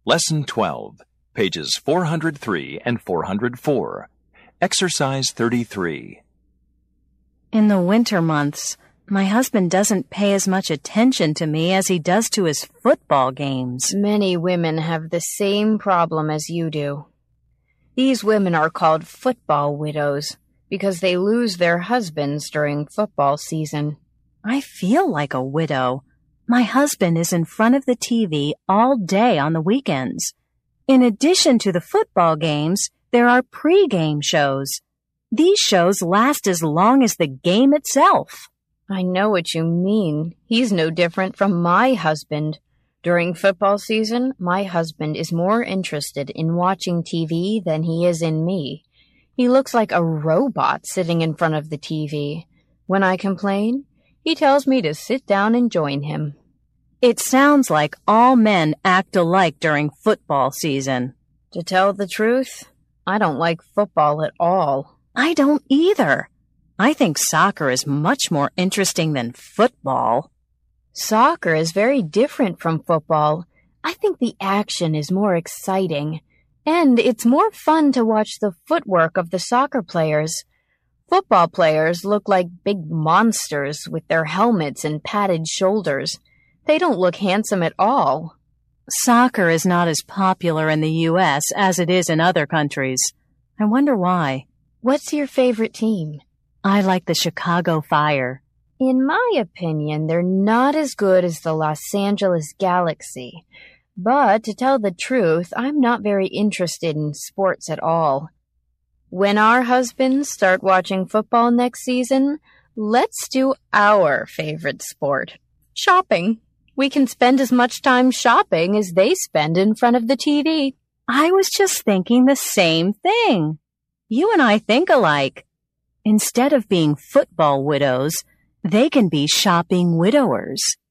Lesson 12, pages 403 and 404. Exercise 33. In the winter months, my husband doesn't pay as much attention to me as he does to his football games. Many women have the same problem as you do. These women are called football widows because they lose their husbands during football season. I feel like a widow. My husband is in front of the TV all day on the weekends. In addition to the football games, there are pre-game shows. These shows last as long as the game itself. I know what you mean. He's no different from my husband. During football season, my husband is more interested in watching TV than he is in me. He looks like a robot sitting in front of the TV. When I complain, he tells me to sit down and join him. It sounds like all men act alike during football season. To tell the truth, I don't like football at all. I don't either. I think soccer is much more interesting than football. Soccer is very different from football. I think the action is more exciting, and it's more fun to watch the footwork of the soccer players. Football players look like big monsters with their helmets and padded shoulders. They don't look handsome at all. Soccer is not as popular in the U.S. as it is in other countries. I wonder why. What's your favorite team? I like the Chicago Fire. In my opinion, they're not as good as the Los Angeles Galaxy. But to tell the truth, I'm not very interested in sports at all. When our husbands start watching football next season, let's do our favorite sport, shopping. We can spend as much time shopping as they spend in front of the TV. I was just thinking the same thing. You and I think alike. Instead of being football widows, they can be shopping widowers.